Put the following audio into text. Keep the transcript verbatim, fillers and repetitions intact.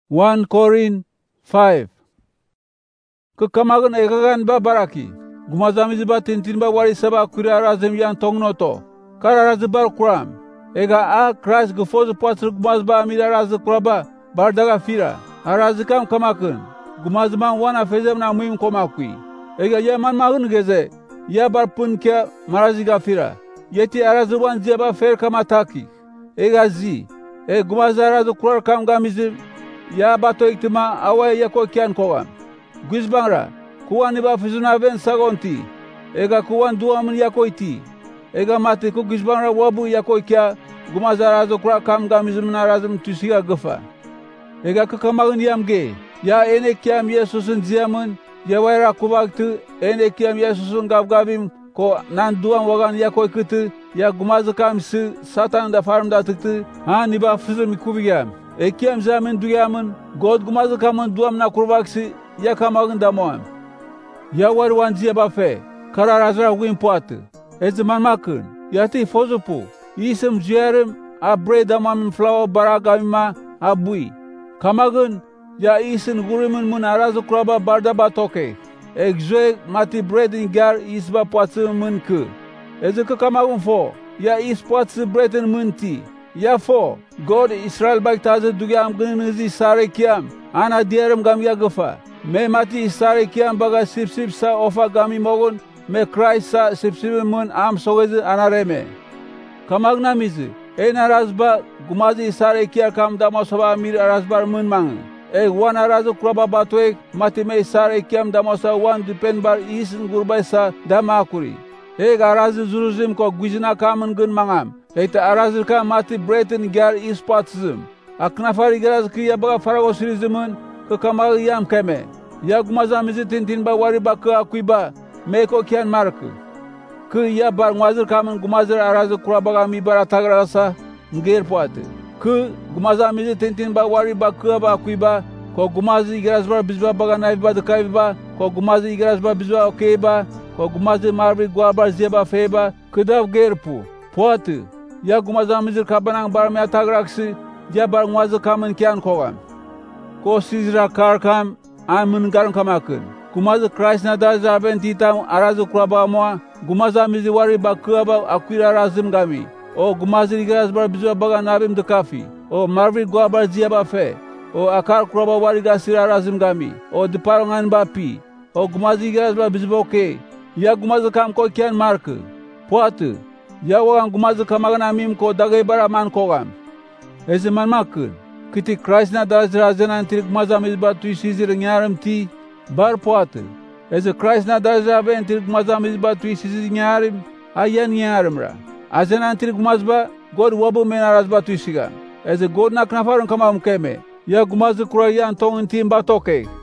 First Corinthians five. Kekamagan ekagan ba baraki. Gumazamizi ba tintin ba wari saba kura razem yan tongnoto. Kara razi bar kuram. Ega a Christ gefozu patr gumaz ba amira razi kuraba bardaga fira. A razi kam kamakın. Gumazman wana fezem na muhim komakui. Ega yaman magın geze. Ya bar pun kia marazi gafira. Yeti arazi wan zeba fer kamataki. Ega zi. E gumaz arazi kurar kam gamizir. Ya bato iktima awai yako kian kowam. Guizbangra, kuwan iba fizuna ven sagonti. Ega kuwan duamun yako iti. Ega mati ku guizbangra wabu yako kia. Gumaz arazi kurar kam gamizir na razim tusiga gefa. Ega kekamagin yamge. Ya ene kiam Yesusun ziamun. Ya waira kubaktu ene kiam Yesusun gavgavim. Ko nan duan wagan yako ikiti. Ya gumaz kamisi satan da farmda tıktı. Ha niba fizim kubigam. Ekiam zamin duyamın, God gumazı kamın duam na kurvaksi, ya kamagın damoam. Ya war wanziye bafe, karar azra win poatı. Ezman makın, yati fozupu, isim jerim, abre damamın flower baragamima, abui. Kamagın, ya isin gurimin mun arazı kuraba bardaba toke. Egzoe mati bredin gar isba poatı mın kı. Ezıkı kamagın fo, ya is poatı bredin mın ti. Ya fo, God Israel bak taze dugam gınınızı sare kiam. Ana diyerim gam ya gıfa. Me mati sare kiam baga sip sip sa ofa gami mogun. Me Christ sa sip sip mun am sogezi anareme. Kamagna mizi. En arazba gumazi sare kia kam dama soba amir arazbar mun mang. E wan arazu kroba batoek mati me sare kiam dama sa wan dipen bar isin gurbay sa dama akuri. E arazi zuruzim ko guizina kamın gın mangam. Eita arazir ka mati bretin gar ispatzım. Aknafari garaz ki ya baga farago sirizimın kekamagı yam keme. Ya gumazamizi tintin ba wari ba ke akuiba meko kian markı. Ke ya bar ngwazir kamın gumazir arazir kura baga mi bara tagrasa ngir poate. Ke gumazamizi tintin ba wari ba ke ba akuiba ko gumazi garaz bar bizba baga naiba dikaiba ko gumazi garaz bar bizba okeiba ko gumazi marbi gwabar zeba feba kedav gerpu poate. Ya gumazamizir kabanang bar me atagraksi ya bar ngwazı kamın kian kogam. Ko sizra karkam amun garun kamakın. Gumazı Christ na da zaben titam arazı kuraba moa gumazamizi wari bakıaba akwira razım gami. O gumazı igaz bar bizwa baga nabim de kafi. O marvi gwabar ziyaba fe. O akar kuraba wari gasira razım gami. O diparongan bapi. O gumazı igaz bar bizwa okey. Ya gumazı kam ko kian markı. Poatı. Ya wagan gumazı kamagana mim ko dagay bara man kogam. Ezi man makın. Kiti Christ na da zirazenan tirik mazamiz ba tuisizir nyarim ti bar poatı. Ezi Christ na da ziraben tirik mazamiz ba tuisizir nyarim ayan nyarim ra. Azenan tirik mazba God wabu men araz ba tuisiga. Ezi God na knafarun kamam keme. Ya gumazı kurayan tongin tim ba toke.